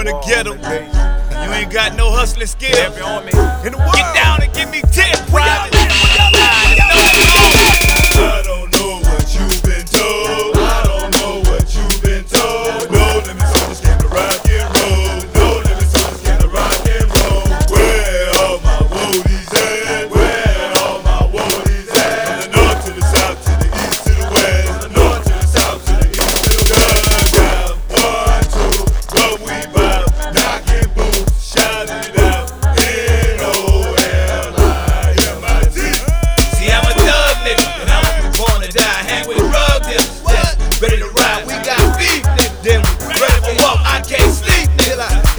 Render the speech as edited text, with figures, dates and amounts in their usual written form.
wanna get 'em. You ain't got no hustling skills. Get down and give me 10 private. I don't know what you've been told. I don't know what you've been told. No limits on this game to rock and roll. No limits on this game to rock and roll. Where all my woodies at? Where all my woodies at? From the north to the south, to the east to the west. From the north to the south, to the east to the west. Down, 1, 2, what we bout? Knocking boots, shouting it out. N-O-L-I-M-I-T. See, I'm a thug nigga, and I'm born to die. Hang with drug dealers, ready to ride. We got beef, nigga. Then we ready for walk. I can't sleep, nigga.